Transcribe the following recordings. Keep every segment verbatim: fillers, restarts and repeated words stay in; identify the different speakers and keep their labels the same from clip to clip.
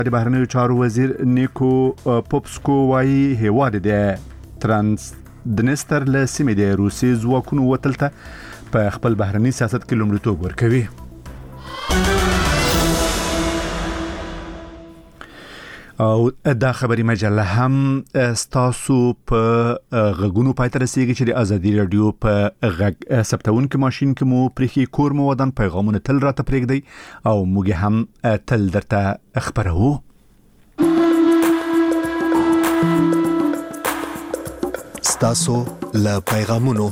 Speaker 1: د بهرنیو چارو وزیر نیکو پوپسکو وايي هیواد د ترانسنستر له سیمې د روسي ځواکونو وتل ته په خپل بهرني سیاست کې لومړیتوب ورکوي. او دا خبري مجله هم ستاسو په غږونو پای ته رسیږي چې د ازادي رادیو په غږ ثبتونکو ماشين کې مو پرېخي کور مو ودان پیغامونه تل راته پرېږدي او موږ هم تل درته خبرو.
Speaker 2: ستاسو له پیغامونو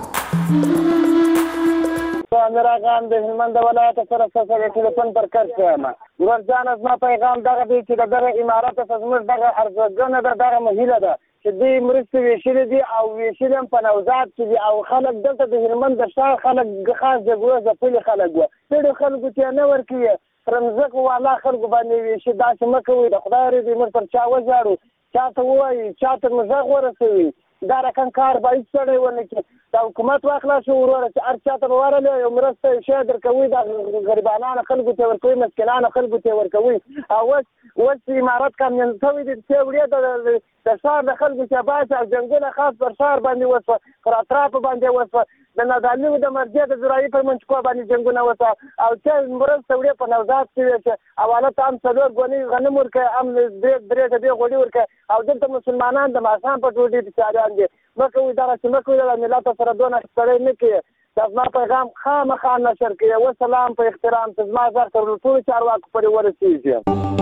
Speaker 3: امیر اغام د هلمند ولایت سره سره ټلیفون پر کار کوم. ورځان از ما پیغام دغه دی چې دغه امارات زموږ دغه ارزګنه ده دغه مهیله ده چې دوی مرستې ویشلې دي او ویشلې هم په نوزاد کې دي او خلک دلته د هلمند د شاه خلک خاص د ګوزه پلي خلک وو ډېر خلکو ته نه ورکوي ترمزق والا خلکو باندې ویشي دا چې مکه وي د خدای دې موږ پر چا وځاړو چاته وایي چاته مزغ ورسوي دا رقم کار باید سړی ونه کې د حکومت واخلا شو وروره چې هر چاته به ورله یو مرسته شی درکوي د غریبانانو خلکو ته ورکوي مسکینانو خلکو ته ورکوي او اوس اوس امارات کامیان شوي دي چې وړیا د ښار د خلکو چې باید او جنګونه خاص پر ښار باندې وسوه پر اطراف باندې وسوه د نادعلي د مرجع د زراعي پر منچکو باندې جنګونه وسوه او چې مرسته وړیا په نوزاد کې چې حواله ته هم څلور ګونې غنم ورکوي هم درې درې ډبې غوړي ورکوي او دلته مسلمانان د ماښام په ډوډۍ بچاران دي مکه وي دغه چې مکه وي د ملت سره دونه ستړی نه کوي دا زما پیغام خامخا نشر کوي. وسلام په احترام ته زما زر تر ټولو چارواکو پورې ورسېږي.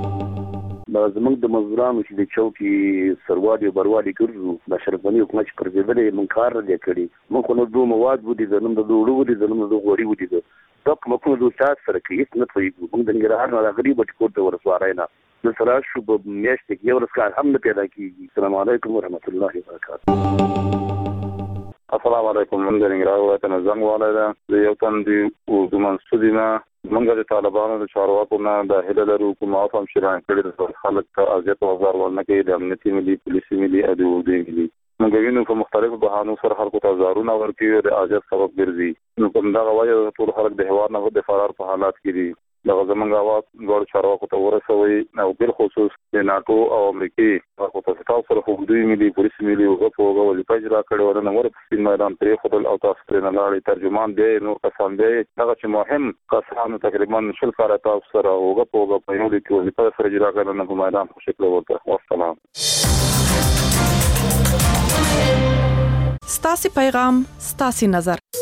Speaker 4: دا زموږ د مزدورانو چې د چوکي سروالي او بروالي ګرځو د شرفني حکومت چې پر دې من کار نه کړی موږ نو دوه مواد ودی زنم د دوړو ودی زنم د غوړي ودی دا کوم کوم د تاسو سره کې نه توي موږ د نګران نه غریب ټکور ته ورسوارای نه د سره شو په میاشت کې یو ورځ هم نه پیدا کیږي. السلام علیکم ورحمت الله وبرکاته. السلام علیکم من د نګران ولایت نظام والدا د یو تن دی او د منسودینا منګه د طالبانو د چارواکو نه د هله لرو کوم افهم شران کړي د خلک ته اذیت او ضرر ورنه کوي د امنیتي ملي پولیسي ملي او د ملي موږ وینو په مختلفو بهانو سره خلکو ته زارونه ورکوي د اذیت سبب ګرځي نو کوم دا وایي ټول خلک د هوار نه د فرار په حالات کې دي. دغه زمونږ اواز ګور چارواکو ته ورسوي او بل خصوص د ناتو او امریکای په تاسو سره خو دوی ملي پولیسي ملي او په وګړي پېژرا کړي ورنه ورته په میدان پرې خپل او تاسو پرې نه لاړې ترجمان دی نور کسان دی هغه چې مهم کسانو تقریبا شل کار تاسو سره او په وګړي په یو د کې په سره اجرا کړي په میدان په شکل ورته. والسلام.
Speaker 5: ستاسو پیغام ستاسو نظر